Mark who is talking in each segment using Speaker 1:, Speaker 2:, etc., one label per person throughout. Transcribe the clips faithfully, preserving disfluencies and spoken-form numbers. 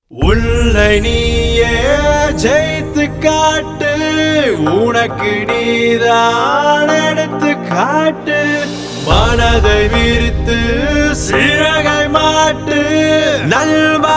Speaker 1: உள்ளை நீயே ஜெயித்து காட்டு, உனக்கு நீதான் எடுத்து காட்டு. மனதை விரித்து சிறகை மாட்டு நல்வா.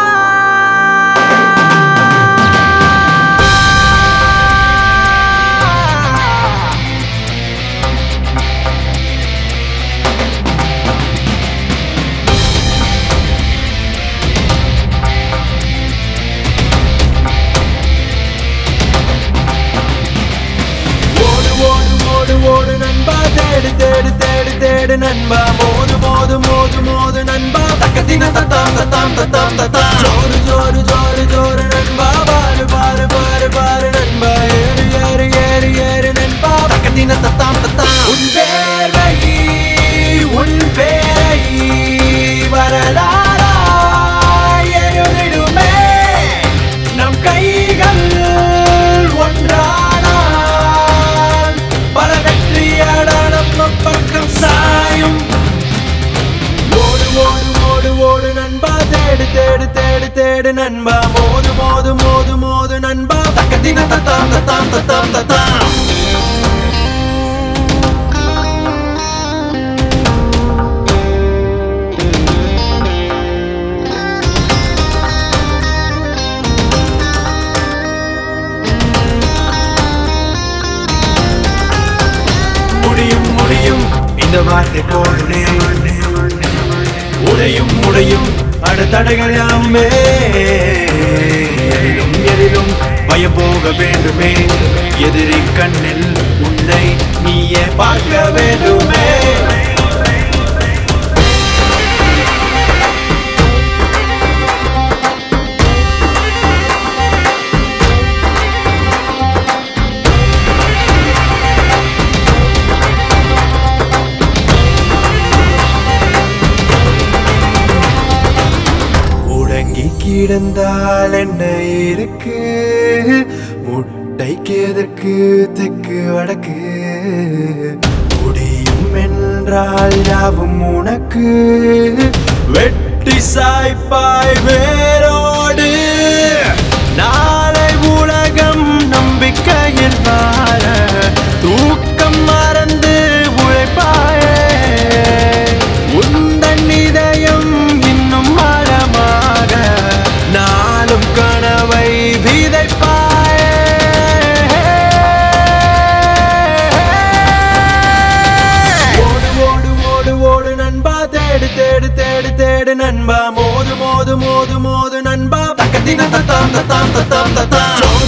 Speaker 1: ஓடு நண்பா, தேடு தேடு தேடு தேடு நண்பா, மோது மோது மோது மோது நண்பா, தக்கத்தின தத்தாம் தத்தாம் தத்தாம் தத்தாம். ஜோரு ஜோரு ஜோரு ஜோரு நண்பா, பாரு பாரு பாரு பாரு நண்பா, ஏறு ஏறு ஏறு ஏறு நண்பா, தக்கத்தின தத்தாம் தத்தாம். உன் பேரை உன் பேரை வரலாறா எழுதிடுமே நம் கைகள் ஒன்றானா பல வெற்றியாட நம்ம பக்கம் சாயும். ஓடு ஓடு ஓடு ஓடு நண்பா, தேடு தேடு தேடு தேடு நண்பா, மோது மோது மோது மோது நண்பா, தக்கத்தின தத்தாம் தத்தாம் தத்தாம் தத்தாம். முடியும் முடியும் இந்த வார்த்தை போதுமே, உடையும் உடையும் அடுத்தடைகள் யாவுமே. எதிலும் எதிலும் பயம் போக வேண்டுமே, எதிரி கண்ணில் உன்னை நீயே பார்க்க வேண்டுமே. கிடந்தால் என்ன இருக்கு, முட்டைக்கு எதற்கு தெற்கு வடக்கு. முடியும் என்றால் யாவும் உனக்கு, வெட்டி சாய்ப்பாய் வேரோடு. நாளை உலகம் நம்பிக்கையில் வாழ தூக்கம் மறந்து உழைப்பாயே, உந்தன் இதயம் இன்னும் மரமாக நாளும் கனவை விதைப்பாயே. ஓடு ஓடு ஓடு ஓடு நண்பா, தேடு தேடு தேடு தேடு நண்பா, மோது மோது மோது மோது நண்பா, தக்கத்தின தத்தாம் தத்தாம் தத்தாம் தத்தாம்.